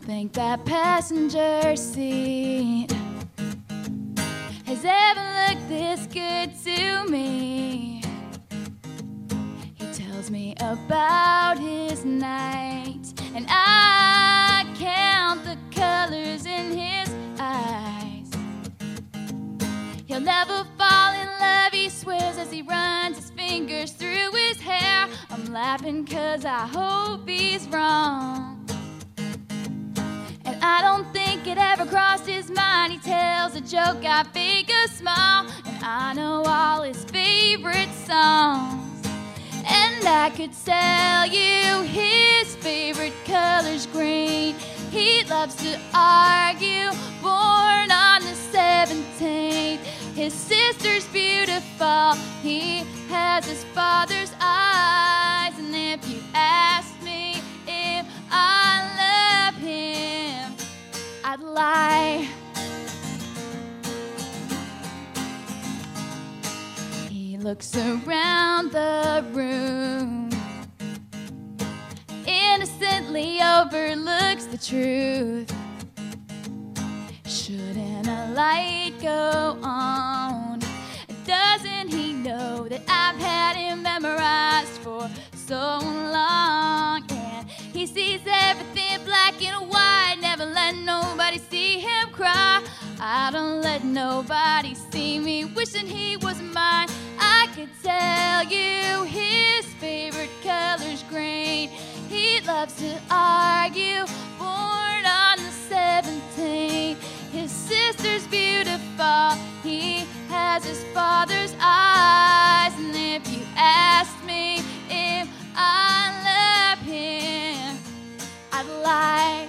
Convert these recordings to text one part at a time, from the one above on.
think that passenger seat has ever looked this good to me. He tells me about his night, and I count the colors in his eyes. He'll never fall in love, he swears, as he runs his fingers through his hair. I'm laughing 'cause I hope he's wrong, and I don't think it ever crossed his mind. He tells a joke, I fake a smile, and I know all his favorite songs. And I could tell you his favorite color's green. He loves to argue, born on the 17th. His sister's beautiful, he has his father's eyes. And if you ask me if I love him, I'd lie. He looks around the room, innocently overlooks the truth. Shouldn't a light go on? Doesn't he know that I've had him memorized for so long? And he sees everything black and white, never let nobody see him cry. I don't let nobody see me wishing he was mine. I could tell you his favorite color's green. He loves to argue, born on the 17th. His sister's beautiful, he has his father's eyes. And if you ask me if I love him, I'd lie.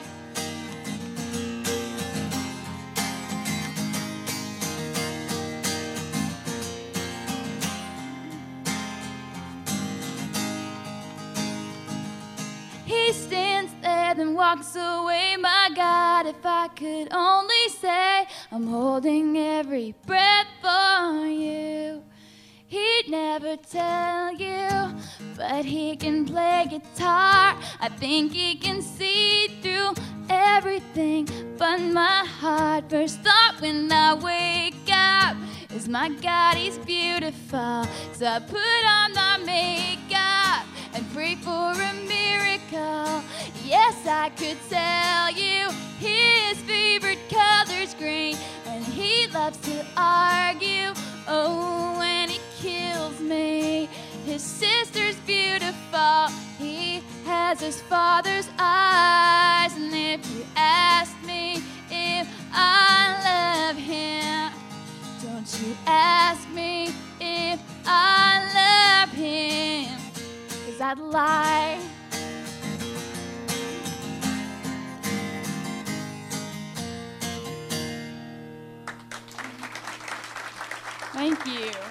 He stands there, then walks away. My God, if I could only say I'm holding every breath for you. He'd never tell you, but he can play guitar. I think he can see through everything but my heart. First thought when I wake up is, my God, he's beautiful. So I put on my makeup and pray for a miracle. Yes, I could tell you his favorite color's green, and he loves to argue, oh, and he kills me. His sister's beautiful, he has his father's eyes. And if you ask me if I love him, don't you ask me if I love him, 'cause I'd lie. Thank you.